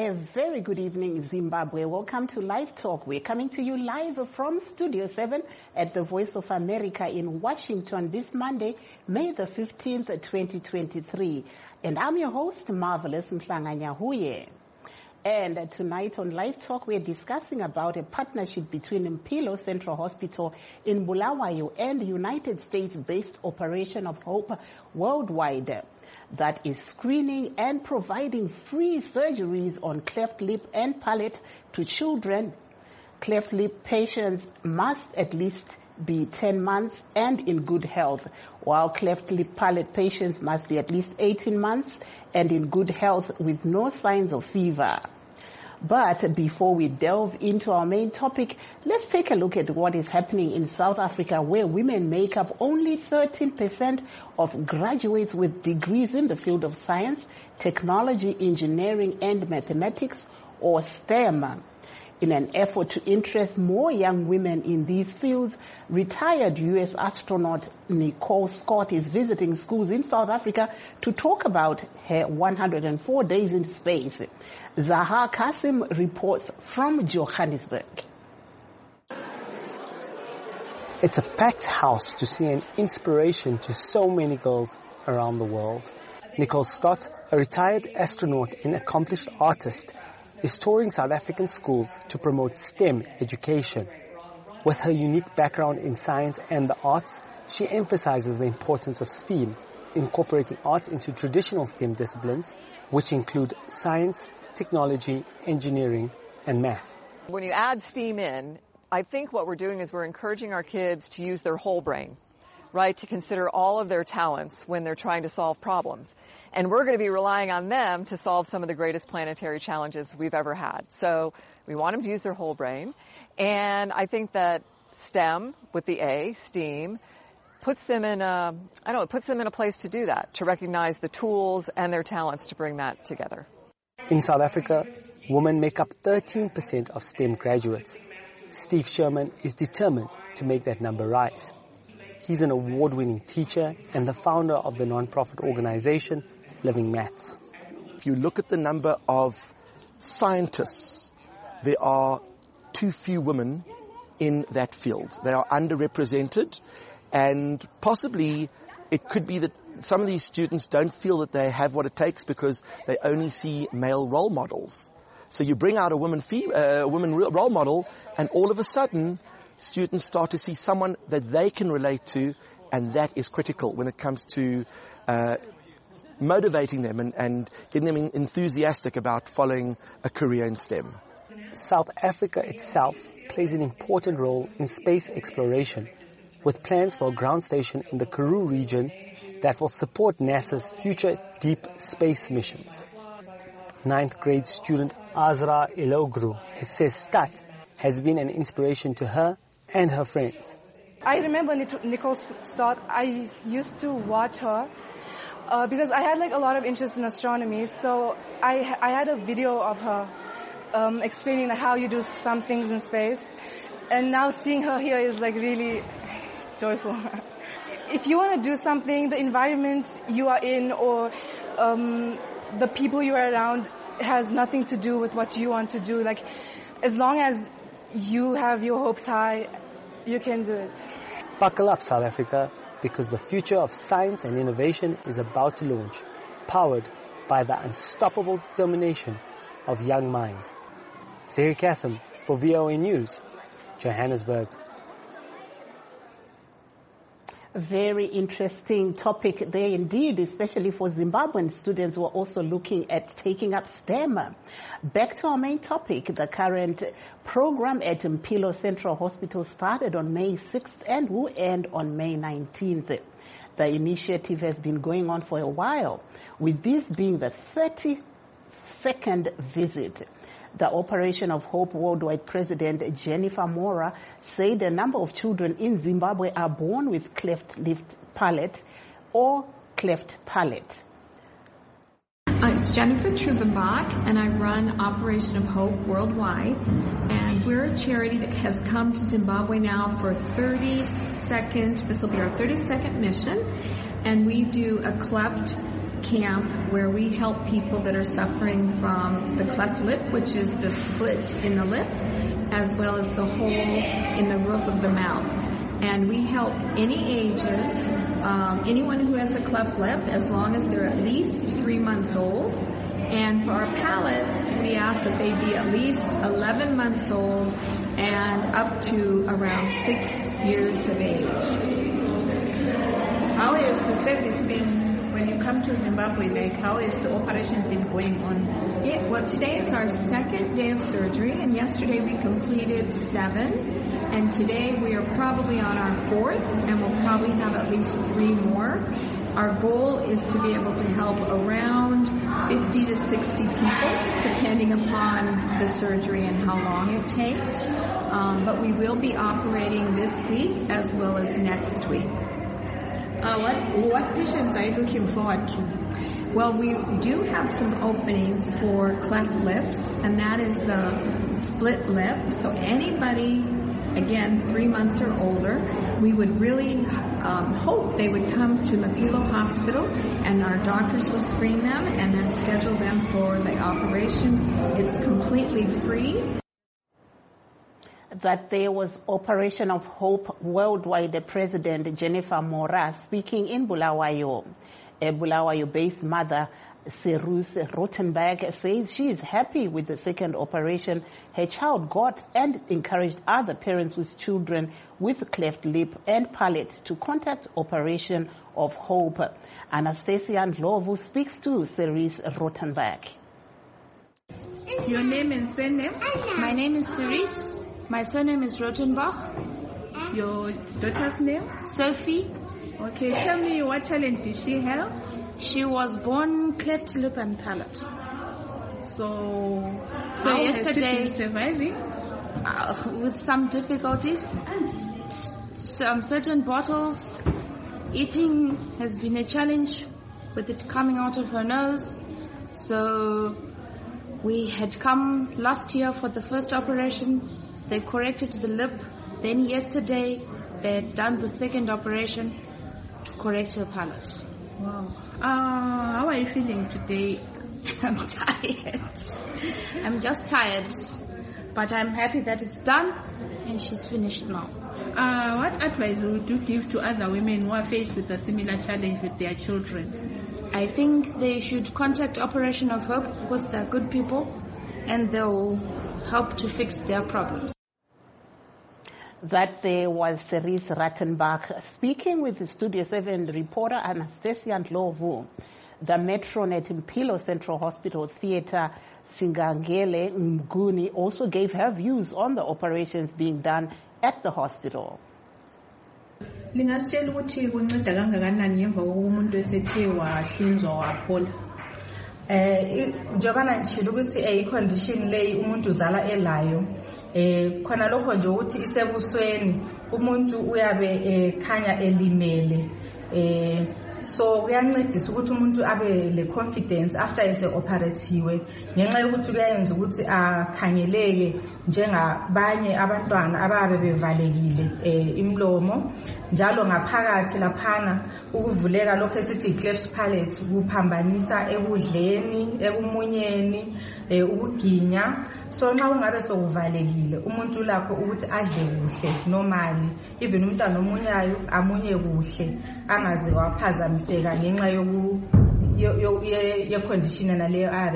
A very good evening, Zimbabwe. Welcome to Live Talk. We're coming to you live from Studio 7 at the Voice of America in Washington this Monday, May the 15th, 2023. And I'm your host, Marvelous Mhlanganyahuye. And tonight on Live Talk, we're discussing about a partnership between Mpilo Central Hospital in Bulawayo and United States-based Operation of Hope Worldwide that is screening and providing free surgeries on cleft lip and palate to children. Cleft lip patients must at least be 10 months and in good health, while cleft lip palate patients must be at least 18 months and in good health with no signs of fever. But before we delve into our main topic, let's take a look at what is happening in South Africa, where women make up only 13% of graduates with degrees in the field of science, technology, engineering, and mathematics, or STEM. In an effort to interest more young women in these fields, retired U.S. astronaut Nicole Scott is visiting schools in South Africa to talk about her 104 days in space. Zaha Kasim reports from Johannesburg. It's a packed house to see an inspiration to so many girls around the world. Nicole Scott, a retired astronaut and accomplished artist, is touring South African schools to promote STEM education. With her unique background in science and the arts, she emphasizes the importance of STEAM, incorporating arts into traditional STEM disciplines, which include science, technology, engineering, and math. When you add STEAM in, I think what we're doing is we're encouraging our kids to use their whole brain, right, to consider all of their talents when they're trying to solve problems. And we're going to be relying on them to solve some of the greatest planetary challenges we've ever had. So we want them to use their whole brain. And I think that STEM, with the A, STEAM, puts them in a place to do that, to recognize the tools and their talents to bring that together. In South Africa, women make up 13% of STEM graduates. Steve Sherman is determined to make that number rise. He's an award-winning teacher and the founder of the non-profit organization Living Maths. If you look at the number of scientists, there are too few women in that field. They are underrepresented, and possibly it could be that some of these students don't feel that they have what it takes because they only see male role models. So you bring out a woman role model, and all of a sudden students start to see someone that they can relate to, and that is critical when it comes to motivating them and getting them enthusiastic about following a career in STEM. South Africa itself plays an important role in space exploration, with plans for a ground station in the Karoo region that will support NASA's future deep space missions. 9th grade student Azra Elogru says STAT has been an inspiration to her and her friends. I remember Nicole Stott. I used to watch her because I had a lot of interest in astronomy. So I had a video of her explaining how you do some things in space. And now seeing her here is really joyful. If you want to do something, the environment you are in or the people you are around has nothing to do with what you want to do. As long as you have your hopes high, you can do it. Buckle up, South Africa, because the future of science and innovation is about to launch, powered by the unstoppable determination of young minds. Zaha Kasim for VOA News, Johannesburg. Very interesting topic there indeed, especially for Zimbabwean students who are also looking at taking up STEM. Back to our main topic, the current program at Mpilo Central Hospital started on May 6th and will end on May 19th. The initiative has been going on for a while, with this being the 32nd visit. The Operation of Hope Worldwide President Jennifer Mora said a number of children in Zimbabwe are born with cleft lip palate or cleft palate. It's Jennifer Trubenbach, and I run Operation of Hope Worldwide. And we're a charity that has come to Zimbabwe now for this will be our 32nd mission. And we do a cleft camp where we help people that are suffering from the cleft lip, which is the split in the lip, as well as the hole in the roof of the mouth. And we help any ages, anyone who has a cleft lip, as long as they're at least 3 months old. And for our palates, we ask that they be at least 11 months old and up to around 6 years of age. How has the service been when you come to Zimbabwe? Like, how has the operation been going on? Yeah, well, today is our second day of surgery, and yesterday we completed 7. And today we are probably on our 4th, and we'll probably have at least 3 more. Our goal is to be able to help around 50 to 60 people, depending upon the surgery and how long it takes. But we will be operating this week as well as next week. What patients are you looking forward to? Well, we do have some openings for cleft lips, and that is the split lip. So anybody, again, 3 months or older, we would really hope they would come to Mapilo Hospital, and our doctors will screen them and then schedule them for the operation. It's completely free. That there was Operation of Hope worldwide. The President Jennifer Mora speaking in Bulawayo. A Bulawayo-based mother, Cerise Rothenberg, says she is happy with the second operation her child got and encouraged other parents with children with cleft lip and palate to contact Operation of Hope. Anastasia Ndlovu speaks to Cerise Rothenberg. Your name and surname? My name is Cerise. My surname is Rothenbach. Your daughter's name? Sophie. Okay, tell me, what challenge did she have? She was born cleft lip and palate. So yesterday, has she been surviving? With some difficulties, some certain bottles, eating has been a challenge with it coming out of her nose. So we had come last year for the first operation. They corrected the lip. Then yesterday they had done the second operation to correct her palate. Wow. How are you feeling today? I'm tired. I'm just tired. But I'm happy that it's done and she's finished now. What advice would you give to other women who are faced with a similar challenge with their children? I think they should contact Operation of Hope because they're good people and they'll help to fix their problems. That there was Cerise Rothenberg speaking with the Studio 7 reporter Anastasia Ndlovu. The Metronet Mpilo Central Hospital Theatre Singangele Mguni also gave her views on the operations being done at the hospital. Lingasitshela ukuthi kunceda kangakanani ngemva kokuba umuntu esethe wahlinzwa waphola? Njengoba ngitshilo ukuthi i-condition leyi umuntu uzala elayo khona lokho nje ukuthi isebusweni umuntu uyabe khanya elimele so kuyancedisa ukuthi umuntu abe le confidence after ese-operatiwe ngenxa yokuthi kuyayenza ukuthi akhangeleke njengabanye abantwana ababe bevalekile imlomo njalo ngaphakathi laphana ukuvuleka lokho esithi cleft palate kuphambanisa ekudleni ekumunyeni ukuginya so nxa ungabe sokuvalekile umuntu lakho ukuthi adle kuhle normally even umntwana omunyayo amunye kuhle angaze waphazamiseka ngenxa ye-condition naleyo.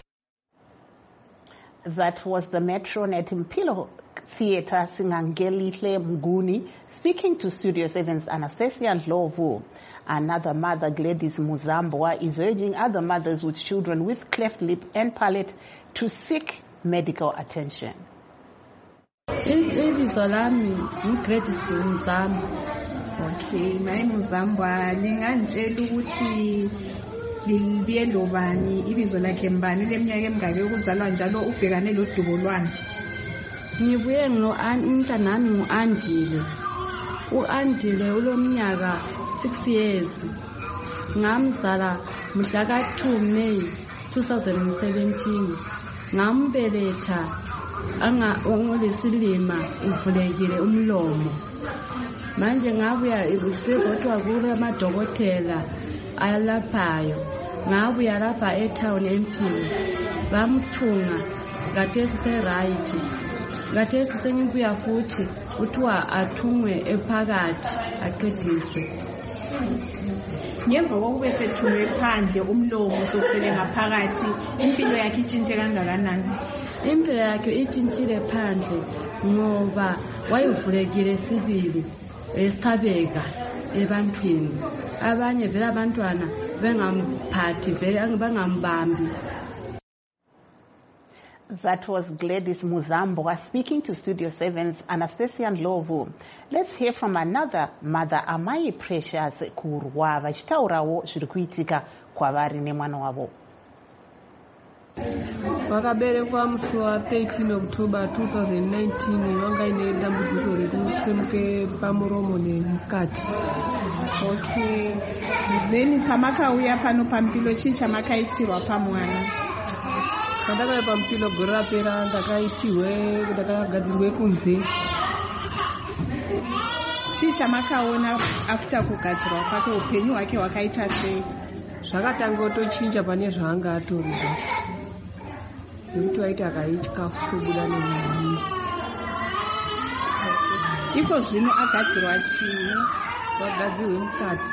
That was the Metronet Mpilo Theatre Singangelihle Mguni speaking to Studio 7's Anastasia Ndlovu. Another mother, Gladys Muzambwa, is urging other mothers with children with cleft lip and palate to seek medical attention. Ibizo lami uGladys Muzambwa. Okay, my Muzambwa, ningantshela ukuthi libuye lobani ibizo lakhe mbani leminyaka emingaki yokuzalwa njalo ubhekane lodubo lwani? Ngibuye umntanami ngu-Andile. U-Andile ulomnyaka 6 years. Ngamzala mhla ka-2 May 2017. Ngambeletha ngolesilima uvulekile umlomo. Manje ngabuya ibisekodwa kule amadokotela alaphayo ngabuya lapha etown empini bamthunga ngathesi se-right ngathesi sengibuya futhi kuthiwa athungwe ephakathi aqediswe. Ngemva kokube sethungwe phandle umlomo sokusele ngaphakathi impilo yakhe itshintshe kangakanani? Impilo yakhe itshintshile phandle ngoba wayevulekile sibili esabeka ebantwini abanye vele abantwana bengamphathi vele bangambambi. That was Gladys Muzambo speaking to Studio 7's Anastasia Ndlovu. Let's hear from another mother, Amai Precious Kurwa, vachitaurawo zviri kuitika kwavari nemwana wavo. Vakaberekwa musi wa13 October 2019 vanga ine dambudziko rekutsemuke pamuromo nemukati. Okay. Then pamakauya pano pampilo chii chamakaitirwa pamwana? Pandakauya pampilo gore rapera ndakagadzirwe kunze. Chii chamakaona after kugadzirwa kwake upenyu hwake hwakaita sei? Zvakatanga kutochinja pane zvaanga atori nekuti waiti akadya chikafu chobuda nemuviri. Iko zvino agadzirwa chii? Wagadzirwe mukati.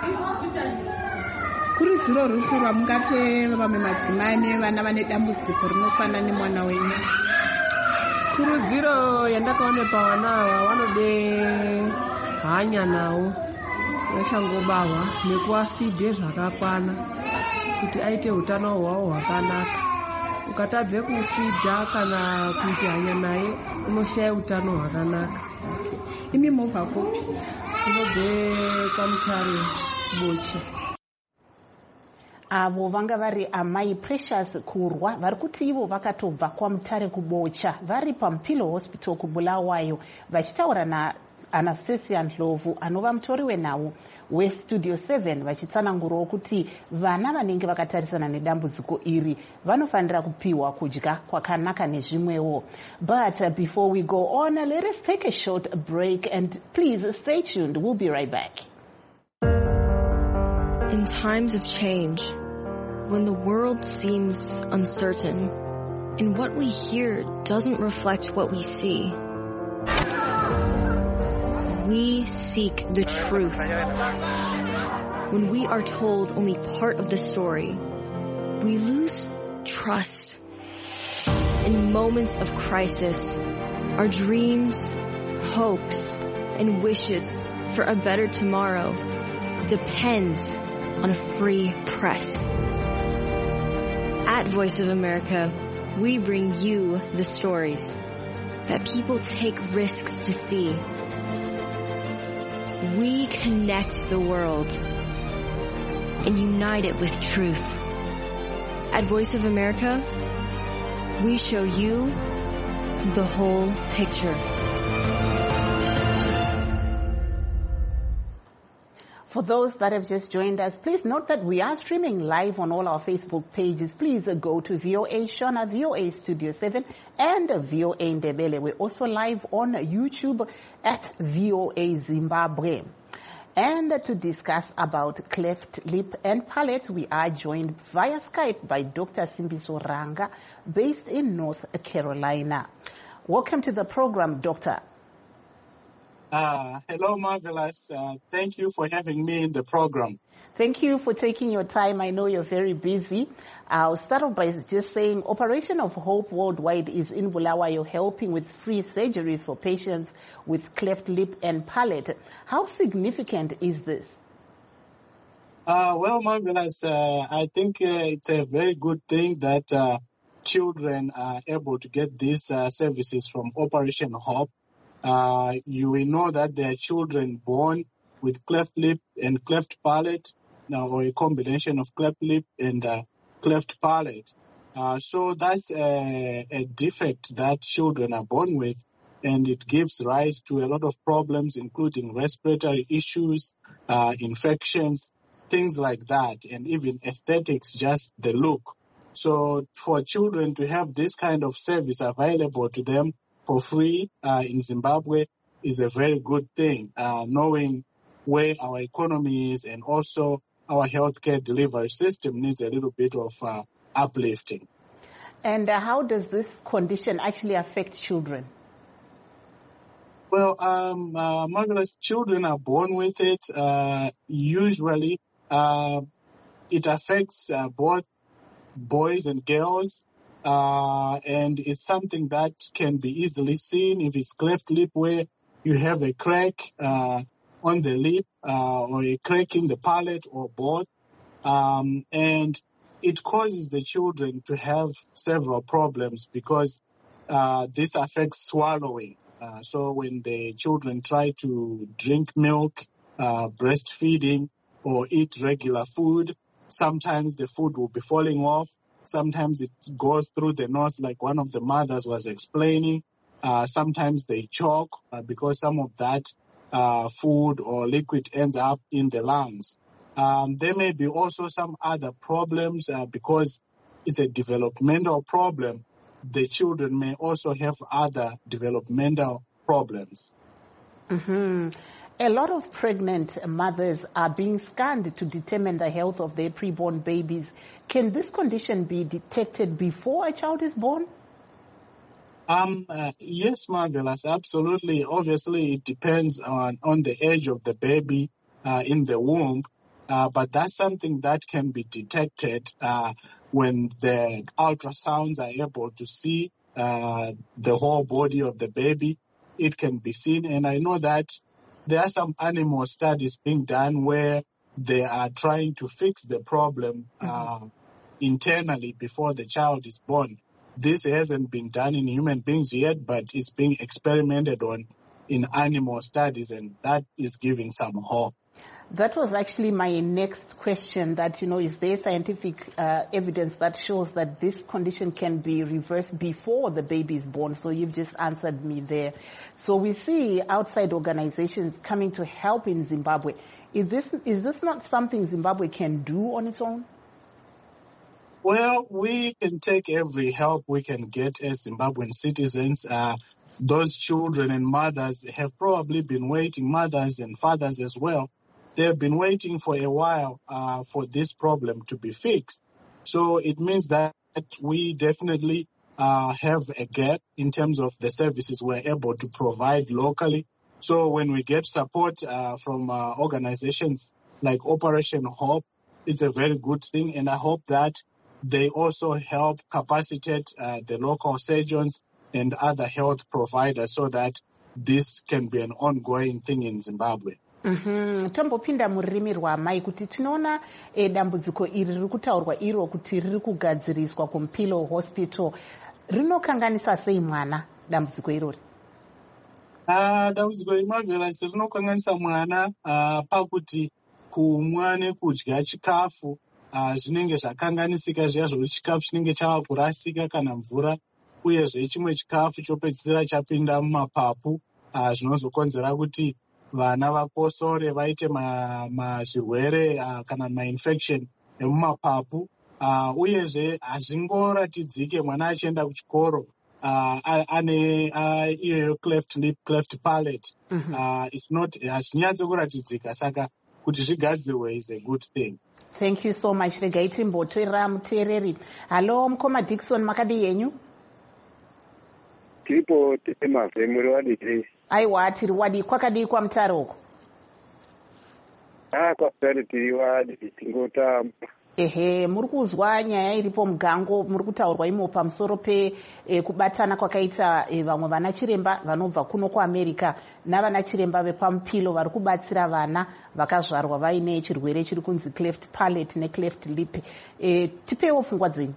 Kurudziro ruri kurwa mungape vamwe madzimai nevana vane dambudziko rinofanana nemwana wenyu? Kurudziro yandakaone pavana ava vanode hanya nawo vachangobarwa nekuafidhe zvakakwana kuti aite utano hwavo hwakanaka. Ukatadze kufidha kana kuita hanya naye unoshaya utano hwakanaka. Imi mobva kupi? Tinobve kwaMutare Bochi. Avo vanga vari Amai Precious Kurwa vari kuti ivo vakatobva kwaMutare kuBocha vari paMpilo Hospital kuBulawayo vachitaura naAnastasia Ndlovu anova mutori wenhau weStudio 7 vachitsanangurawo kuti vana vanenge vakatarisana nedambudziko iri vanofanira kupiwa kudya kwakanaka nezvimwewo. But before we go on, let us take a short break and please stay tuned. We'll be right back. In times of change, when the world seems uncertain and what we hear doesn't reflect what we see, we seek the truth. When we are told only part of the story, we lose trust. In moments of crisis, our dreams, hopes, and wishes for a better tomorrow depends on a free press. At Voice of America, we bring you the stories that people take risks to see. We connect the world and unite it with truth. At Voice of America, we show you the whole picture. For those that have just joined us, please note that we are streaming live on all our Facebook pages. Please go to VOA Shona, VOA Studio 7, and VOA Ndebele. We're also live on YouTube at VOA Zimbabwe. And to discuss about cleft lip and palate, we are joined via Skype by Dr. Simbiso Ranga, based in North Carolina. Welcome to the program, Doctor. Hello, Marvelous. Thank you for having me in the program. Thank you for taking your time. I know you're very busy. I'll start off by just saying Operation of Hope Worldwide is in Bulawayo helping with free surgeries for patients with cleft lip and palate. How significant is this? Well, Marvelous, I think it's a very good thing that children are able to get these services from Operation Hope. You will know that there are children born with cleft lip and cleft palate, or a combination of cleft lip and cleft palate. So that's a defect that children are born with, and it gives rise to a lot of problems, including respiratory issues, infections, things like that, and even aesthetics, just the look. So for children to have this kind of service available to them for free in Zimbabwe is a very good thing, knowing where our economy is and also our healthcare delivery system needs a little bit of uplifting. And how does this condition actually affect children? Well, Marvelous, children are born with it. Usually, it affects both boys and girls, and it's something that can be easily seen if it's cleft lip, where you have a crack on the lip or a crack in the palate or both, and it causes the children to have several problems because this affects swallowing. So when the children try to drink milk, breastfeeding, or eat regular food, sometimes the food will be falling off. Sometimes it goes through the nose, like one of the mothers was explaining. Sometimes they choke because some of that food or liquid ends up in the lungs. There may be also some other problems because it's a developmental problem. The children may also have other developmental problems. Mm-hmm. A lot of pregnant mothers are being scanned to determine the health of their preborn babies. Can this condition be detected before a child is born? Yes, Marvelous, absolutely. Obviously, it depends on the age of the baby in the womb, but that's something that can be detected when the ultrasounds are able to see the whole body of the baby. It can be seen, and I know that there are some animal studies being done where they are trying to fix the problem internally before the child is born. This hasn't been done in human beings yet, but it's being experimented on in animal studies, and that is giving some hope. That was actually my next question, that, is there scientific evidence that shows that this condition can be reversed before the baby is born? So you've just answered me there. So we see outside organizations coming to help in Zimbabwe. Is this not something Zimbabwe can do on its own? Well, we can take every help we can get as Zimbabwean citizens. Those children and mothers have probably been waiting, mothers and fathers as well. They've been waiting for a while for this problem to be fixed. So it means that we definitely have a gap in terms of the services we're able to provide locally. So when we get support from organizations like Operation Hope, it's a very good thing. And I hope that they also help capacitate the local surgeons and other health providers so that this can be an ongoing thing in Zimbabwe. Tombopinda murimi rwamai kuti tinoona dambudziko iri riri kutaurwa iro kuti riri kugadziriswa kuMpilo Hospital rinokanganisa sei mwana dambudziko irori? Dambudziko reMarvelous rinokanganisa mwana pakuti kumwa nekudya chikafu zvinenge zvakanganisika zviya zvokuti chikafu chinenge chava kurasika kana mvura, uyezve chimwe chikafu chopedzisira chapinda mumapapu zvinozokonzera kuti vana vakosore, vaite mazvirwere kana mainfection emumapapu, uyezve hazvingoratidzike mwana achienda kuchikoro ane iyoyo cleft lip, cleft palate. Hazvinyatso kuratidzika, saka kuti zvigadzirwe is a good thing. Thank you so much. Regai timbotorera muteereri. Hello, Mukoma Dickson, makadi yenyu? Tiripo temazve muri wadii? Aiwa, tiri wadi. Kwakadii kwa Mutare uko? Kwasari tiri wadi, tingotamba. Ehe, muri kuzwa nyaya iripo mugango, muri kutaurwa imo pamusoro kubatana kwakaita vamwe vana chiremba vanobva kuno kuAmerica navana chiremba vepaMpilo vari kubatsira vana vakazvarwa vaine chirwere chiri kunzi cleft palate necleft lip. Tipewo pfungwa dzenyu.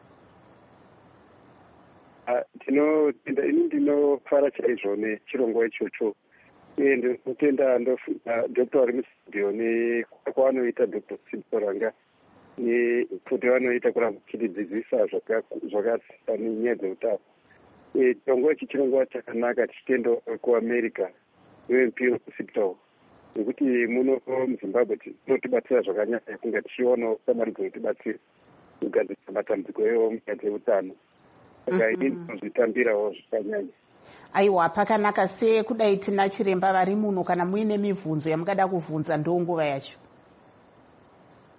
Ini ndinofara chaizvo nechirongwa ichocho, uye ndinotenda Dr. ari mustudio kwavanoita Dr. Siporanga kuti vanoita kuramba kuchidzidzisa zvakasiyana nenyaya dzeutano. Chirongwa ichi chirongwa chakanaka tichitenda kuAmerica veMpilo Hospital, nekuti muno muZimbabwe tinotibatsira zvakanyanya kunge tichionawo samari dzinotibatsira kugadzirisa matambudziko ewo munyaya dzeutano. Saka ini ndinozvitambirawo zvakanyanya. Aiwa, pakanaka. Sekudai tina chiremba vari muno, kana muine mibvunzo yamungada kubvunza ndonguva yacho.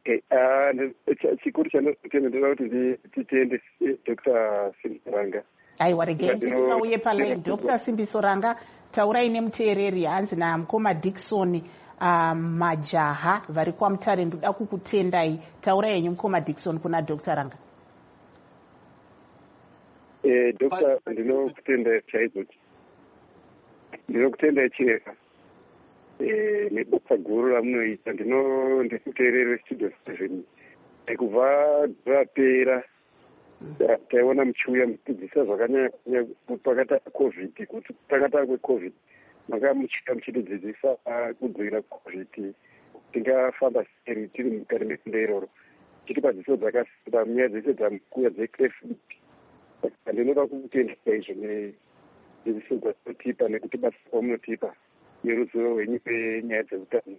Okay, chikuru chanotenda kuti titende Dr. Simbisoranga. Aiwa regei tikauye paline Dr. Simbisoranga, taurai nemuteereri hanzi namukoma Dickson majaha vari kwaMutare. Ndoda kukutendai, taurai henyu mukoma Dickson kuna Dr. Ranga. Dr. ndinokutenda chaizvo, ndinokutenda chireka nebasa guru ramunoita. Ndikuteerere Studio 7 kubva rapera taiona muchiuya muchidzidzisa zvakanyanya pakata COVID, kuti pakata kweCovid manga muchitidzidzisa kudzivirira COVID, tingafamba sei tiri mukati mekunda iroro, tichipa dzidzo dzakasimba munyaya dzese dzamukuya dzeclefit. Ndinoda kukutenda izvo nedzidziso dzatotipa nekuti basa kwamunotipa neruzivo rwenyu penyaya dzeutano.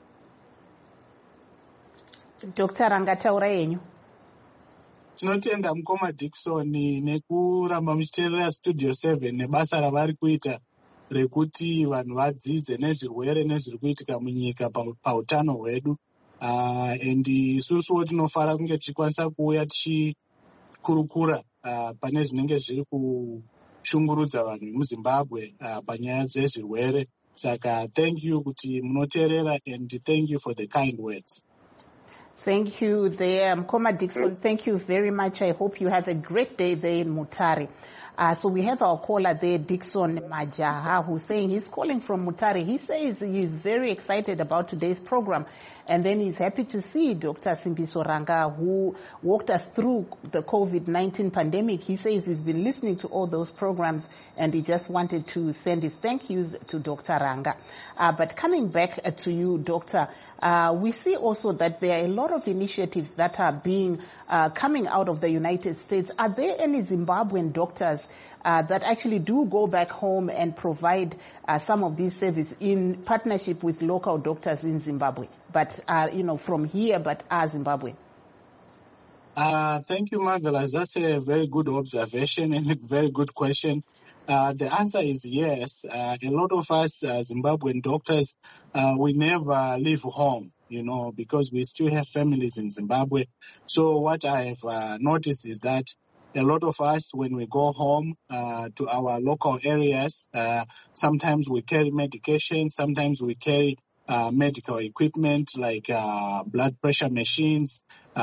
Dr. Ranga, taurai henyu. Tinotenda mukoma Dickson nekuramba muchiteerera Studio 7 nebasa ravari kuita rekuti vanhu vadzidze nezvirwere nezviri kuitika munyika pautano hwedu. And isusuwo tinofara kunge tichikwanisa kuuya tichikurukura pane zvinenge zviri kushungurudza vanhu muZimbabwe panyaya dzezvirwere. Saka thank you kuti munoteerera, and thank you for the kind words. Thank you there, Mkoma Dickson. Thank you very much. I hope you have a great day there in Mutare. So we have our caller there, Dickson Majaha, who's saying he's calling from Mutare. He says he's very excited about today's program. And then he's happy to see Dr. Simbisoranga, who walked us through the COVID-19 pandemic. He says he's been listening to all those programs and he just wanted to send his thank yous to Dr. Ranga. But coming back to you, Doctor, we see also that there are a lot of initiatives that are being coming out of the United States. Are there any Zimbabwean doctors that actually do go back home and provide some of these services in partnership with local doctors in Zimbabwe, but from here, but are Zimbabwean? Thank you, Marvelous. That's a very good observation and a very good question. The answer is yes. A lot of us Zimbabwean doctors, we never leave home, because we still have families in Zimbabwe. So what I have noticed is that a lot of us, when we go home to our local areas, sometimes we carry medication, sometimes we carry medical equipment like blood pressure machines,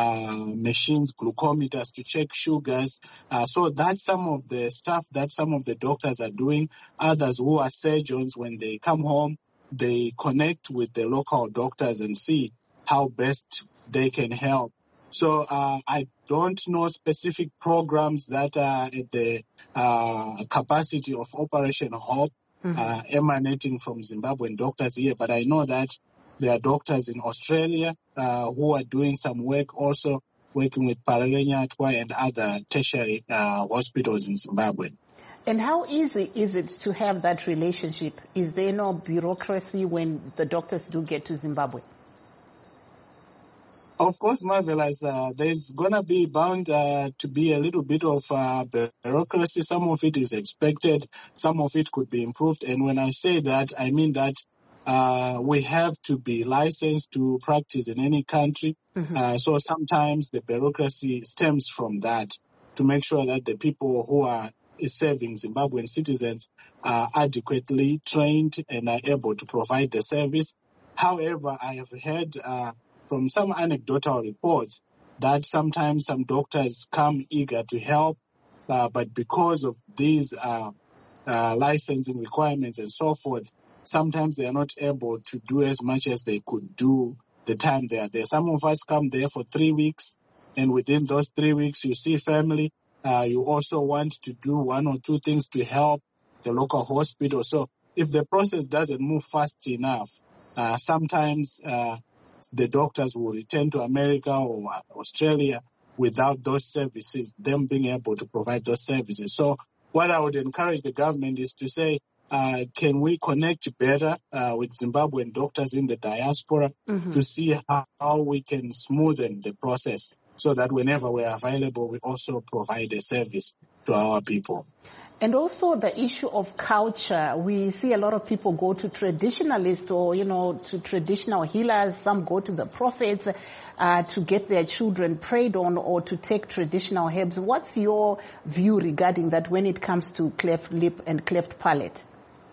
glucometers to check sugars. So that's some of the stuff that some of the doctors are doing. Others who are surgeons, when they come home, they connect with the local doctors and see how best they can help. So I don't know specific programs that are at the capacity of Operation Hope emanating from Zimbabwean doctors here, but I know that there are doctors in Australia who are doing some work, also working with Paralenyatwa and other tertiary hospitals in Zimbabwe. And how easy is it to have that relationship? Is there no bureaucracy when the doctors do get to Zimbabwe? Of course, Marvelous, there's going to be bound to be a little bit of bureaucracy. Some of it is expected. Some of it could be improved. And when I say that, I mean that we have to be licensed to practice in any country. So sometimes the bureaucracy stems from that, to make sure that the people who are serving Zimbabwean citizens are adequately trained and are able to provide the service. However, I have heard from some anecdotal reports that sometimes some doctors come eager to help, but because of these licensing requirements and so forth, sometimes they are not able to do as much as they could do the time they are there. Some of us come there for 3 weeks, and within those 3 weeks you see family. You also want to do 1 or 2 things to help the local hospital. So if the process doesn't move fast enough, sometimes the doctors will return to America or Australia without those services, them being able to provide those services. So what I would encourage the government is to say, can we connect better with Zimbabwean doctors in the diaspora to see how we can smoothen the process so that whenever we're available, we also provide a service to our people. And also the issue of culture. We see a lot of people go to traditionalists or, to traditional healers. Some go to the prophets to get their children prayed on or to take traditional herbs. What's your view regarding that when it comes to cleft lip and cleft palate?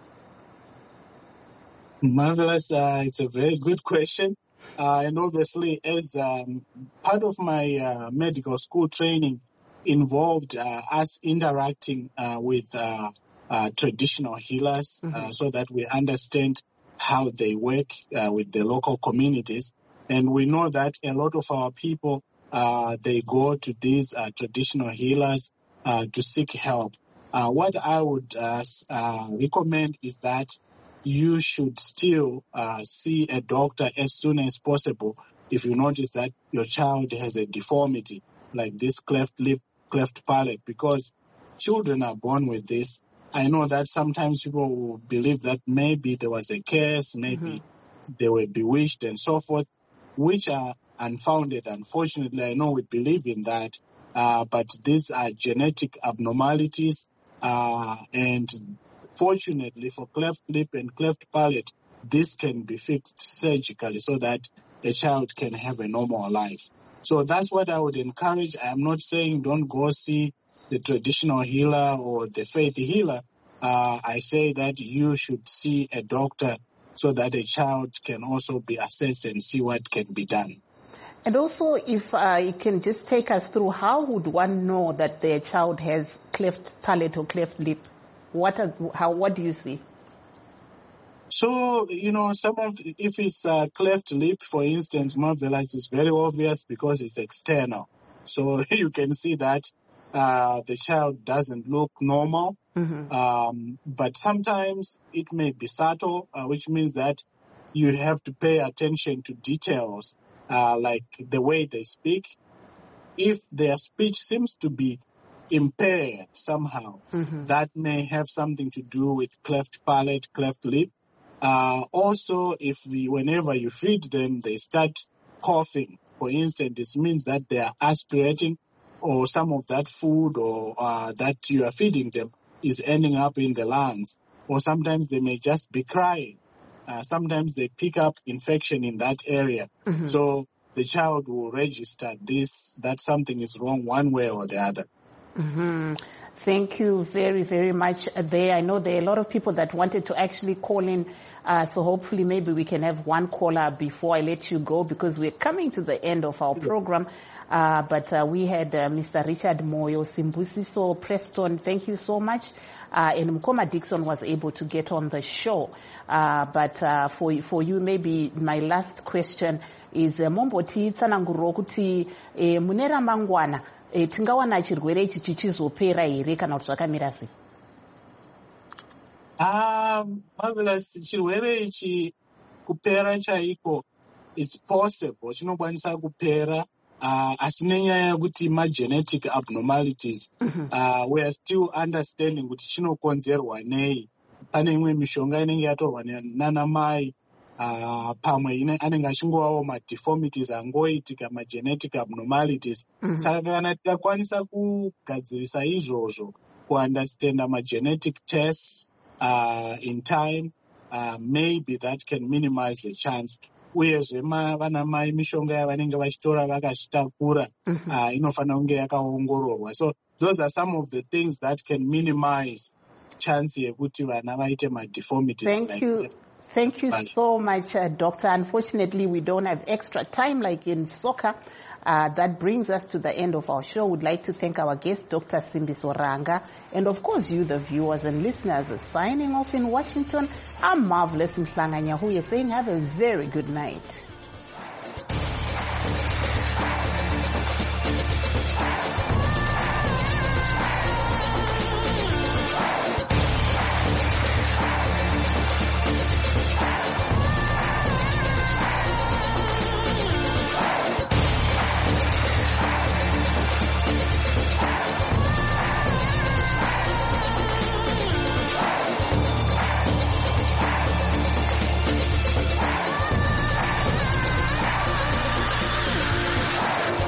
Marvelous. It's a very good question. And obviously, as part of my medical school training involved us interacting with traditional healers so that we understand how they work with the local communities. And we know that a lot of our people, they go to these traditional healers to seek help. What I would recommend is that you should still see a doctor as soon as possible if you notice that your child has a deformity like this cleft lip, cleft palate, because children are born with this. I know that sometimes people will believe that maybe there was a curse, maybe they were bewitched and so forth, which are unfounded. Unfortunately, I know we believe in that, but these are genetic abnormalities, and fortunately for cleft lip and cleft palate, this can be fixed surgically so that a child can have a normal life. So that's what I would encourage. I'm not saying don't go see the traditional healer or the faith healer. I say that you should see a doctor so that a child can also be assessed and see what can be done. And also, if you can just take us through, how would one know that their child has cleft palate or cleft lip? What do you see? So, if it's cleft lip, for instance, Marvelous, is very obvious because it's external. So you can see that the child doesn't look normal. But sometimes it may be subtle, which means that you have to pay attention to details, like the way they speak. If their speech seems to be impaired somehow, that may have something to do with cleft palate, cleft lip. Also, whenever you feed them, they start coughing, for instance, this means that they are aspirating, or some of that food or that you are feeding them is ending up in the lungs. Or sometimes they may just be crying. Sometimes they pick up infection in that area. So the child will register that something is wrong one way or the other. Thank you very, very much there. I know there are a lot of people that wanted to actually call in, so hopefully maybe we can have one caller before I let you go, because we're coming to the end of our program. But we had Mr. Richard Moyo, Simbusiso, Preston, thank you so much. And Mkoma Dixon was able to get on the show. But for you, maybe my last question is, Momboti Tsananguro kuti munera mangwana tingawana chirwere ichi chichizopera here kana kuti zvakamira sei? Marvelous, chirwere ichi kupera chaiko, it's possible, chinokwanisa kupera, asi nenyaya yekuti ma-genetic abnormalities, we are still understanding kuti chinokonzerwa nei. Pane imwe mishonga inenge yatorwa nana mai, pamwe anenge achingovawo ma-deformities angoitika, ma-genetic abnormalities. Saka kana tikakwanisa kugadzirisa izvozvo, kuundestanda ma-genetic tests in time, maybe that can minimize the chance. Uyezve vana mai mishonga yavanenge vachitora vakazvitakura inofanira kunge yakaongororwa. So those are some of the things that can minimize chance yekuti vana vaite ma-deformities. Thank you so much, Doctor. Unfortunately, we don't have extra time like in soccer. That brings us to the end of our show. We'd like to thank our guest, Dr. Simbiso Ranga, and of course you, the viewers and listeners. Signing off in Washington, I'm Marvelous Mhlanganya, who is saying have a very good night.